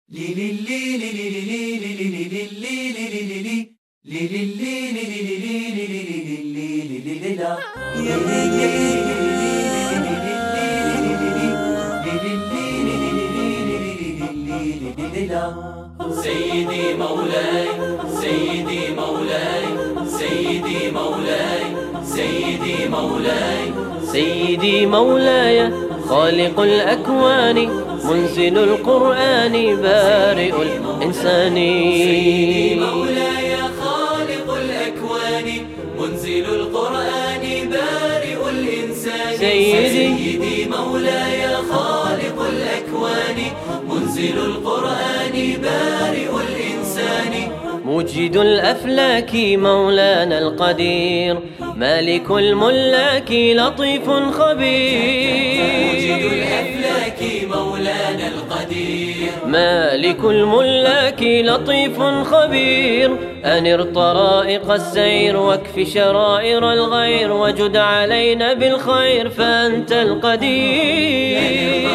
سيدي مولاي سيدي مولاي سيدي مولاي سيدي مولاي سيدي مولاي خالق الأكوان منزل القرآن بارئ الإنسان. سيدي مولاي خالق الأكوان منزل القرآن بارئ الإنسان. سيدي مولاي خالق الأكوان منزل القرآن بارئ الإنسان. مجد الأفلاك مولانا القدير مالك الملاك لطيف خبير. مجد الأفلاك مولانا القدير مالك الملاك لطيف خبير. أنر طرائق السير واكف شرائر الغير وجد علينا بالخير فأنت القدير.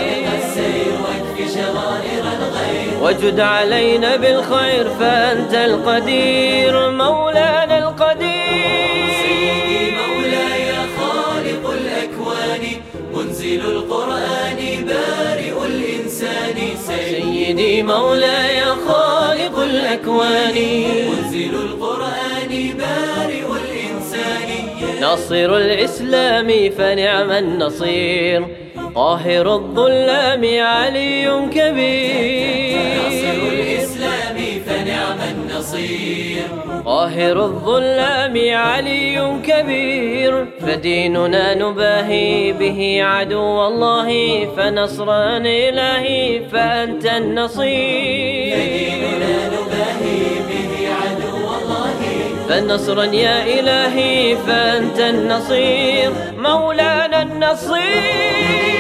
وجد علينا بالخير فأنت القدير مولانا القدير. سيدي مولاي خالق الأكوان منزل القرآن بارئ الإنسان. سيدي مولاي خالق الأكوان منزل القرآن بارئ الإنسان. ناصر الإسلام فنعم النصير قاهر الظلام علي كبير. ناصر الإسلام فنعم النصير قاهر الظلام علي كبير. فديننا نباهي به عدو الله فنصرا إلهي فأنت النصير. فديننا نباهي به عدو الله فنصرا يا إلهي فأنت النصير مولانا النصير.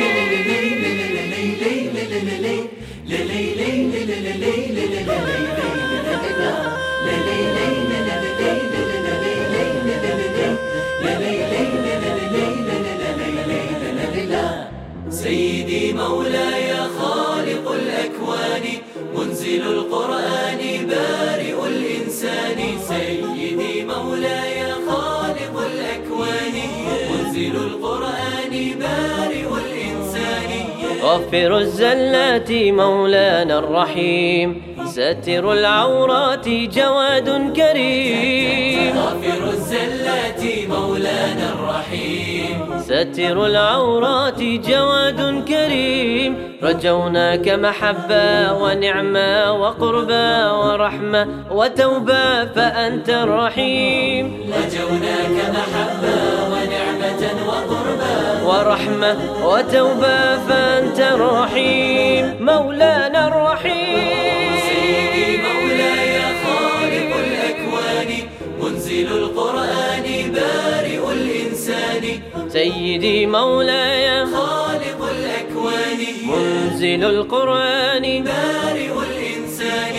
سيدي مولاي خالق الأكوان منزل القرآن بارئ الإنسان. سيدي مولاي خالق الأكوان منزل القرآن بارئ الإنسان. غفر الزلات مولانا الرحيم ساتر العورات جواد كريم. غفر الزلات مولانا الرحيم ساتر العورات جواد كريم. رجوناك محبة ونعمة وقربة ورحمة وتوبة فأنت الرحيم. رجوناك محبة ونعمة وقربة ورحمة وتوبة فأنت الرحيم مولانا الرحيم. سيدي مولاي خالق الأكوان منزل القرآن بارئ الإنسان. سيدي مولاي خالق الأكوان منزل القرآن بارئ الإنسان.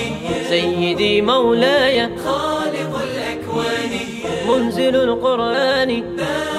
سيدي مولاي خالق الأكوان منزل القرآن بارئ